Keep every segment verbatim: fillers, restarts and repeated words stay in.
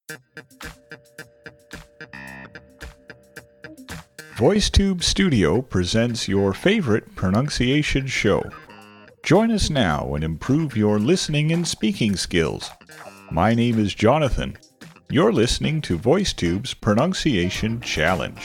VoiceTube Studio presents your favorite pronunciation show. Join us now and improve your listening and speaking skills. My name is Jonathan. You're listening to VoiceTube's Pronunciation Challenge.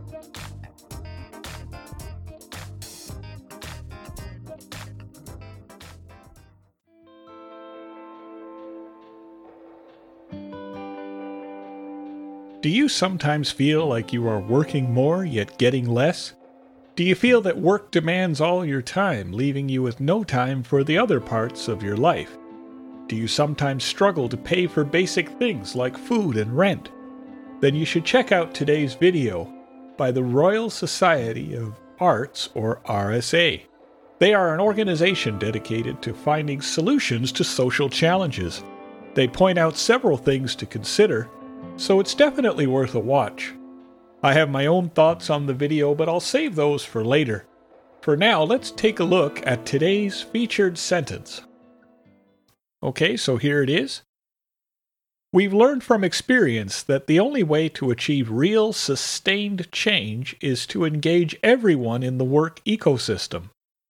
Do you sometimes feel like you are working more yet getting less? Do you feel that work demands all your time, leaving you with no time for the other parts of your life? Do you sometimes struggle to pay for basic things like food and rent? Then you should check out today's video by the Royal Society of Arts, or R S A. They are an organization dedicated to finding solutions to social challenges. They point out several things to consider, so it's definitely worth a watch. I have my own thoughts on the video, but I'll save those for later. For now, let's take a look at today's featured sentence. Okay, so here it is. We've learned from experience that the only way to achieve real, sustained change is to engage everyone in the work ecosystem.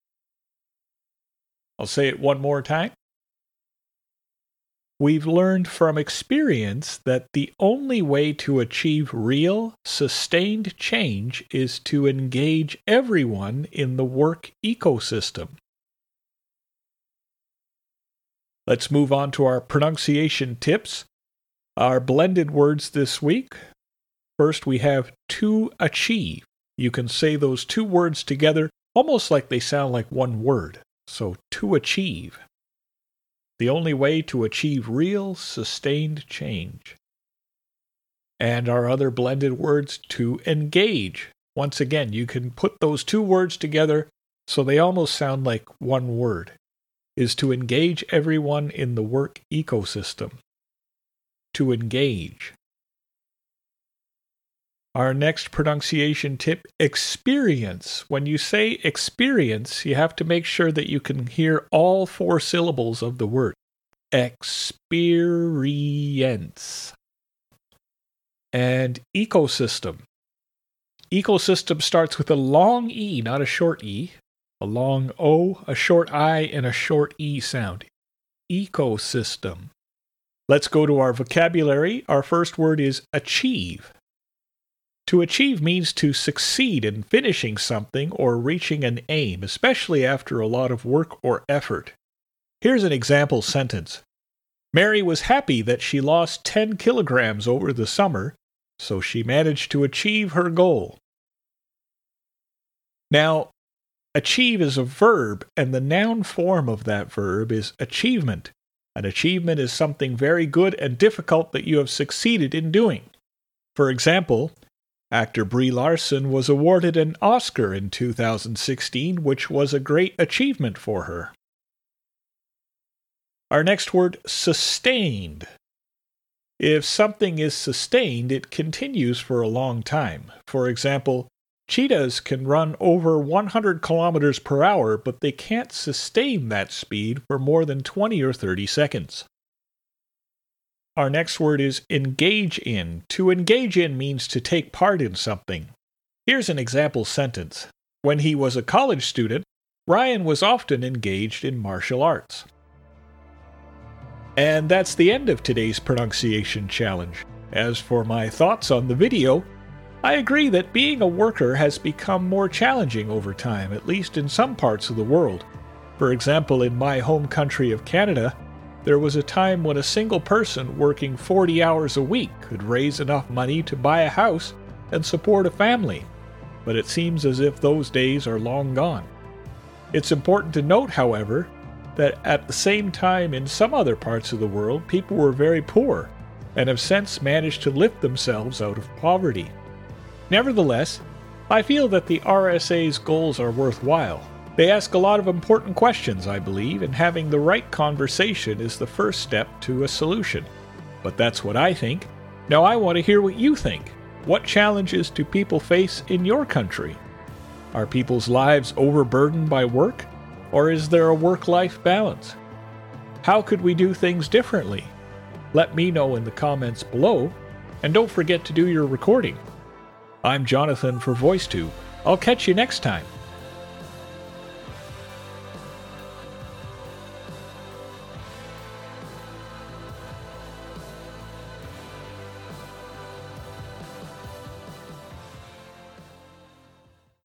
I'll say it one more time. We've learned from experience that the only way to achieve real, sustained change is to engage everyone in the work ecosystem. Let's move on to our pronunciation tips. Our blended words this week. First, we have to achieve. You can say those two words together almost like they sound like one word. So, to achieve. The only way to achieve real, sustained change. And our other blended words, to engage. Once again, you can put those two words together so they almost sound like one word. Is to engage everyone in the work ecosystem. To engage. Our next pronunciation tip, experience. When you say experience, you have to make sure that you can hear all four syllables of the word. Experience. And ecosystem. Ecosystem starts with a long E, not a short E. A long O, a short I, and a short E sound. Ecosystem. Let's go to our vocabulary. Our first word is achieve. To achieve means to succeed in finishing something or reaching an aim, especially after a lot of work or effort. Here's an example sentence. Mary was happy that she lost ten kilograms over the summer, so she managed to achieve her goal. Now, achieve is a verb, and the noun form of that verb is achievement. An achievement is something very good and difficult that you have succeeded in doing. For example, actor Brie Larson was awarded an Oscar in two thousand sixteen, which was a great achievement for her. Our next word, sustained. If something is sustained, it continues for a long time. For example, cheetahs can run over one hundred kilometers per hour, but they can't sustain that speed for more than twenty or thirty seconds. Our next word is engage in. To engage in means to take part in something. Here's an example sentence. When he was a college student, Ryan was often engaged in martial arts. And that's the end of today's pronunciation challenge. As for my thoughts on the video, I agree that being a worker has become more challenging over time, at least in some parts of the world. For example, in my home country of Canada, there was a time when a single person working forty hours a week could raise enough money to buy a house and support a family, but it seems as if those days are long gone. It's important to note, however, that at the same time in some other parts of the world, people were very poor and have since managed to lift themselves out of poverty. Nevertheless, I feel that the R S A's goals are worthwhile. They ask a lot of important questions, I believe, and having the right conversation is the first step to a solution. But that's what I think. Now I want to hear what you think. What challenges do people face in your country? Are people's lives overburdened by work? Or is there a work-life balance? How could we do things differently? Let me know in the comments below, and don't forget to do your recording. I'm Jonathan for VoiceTube. I'll catch you next time.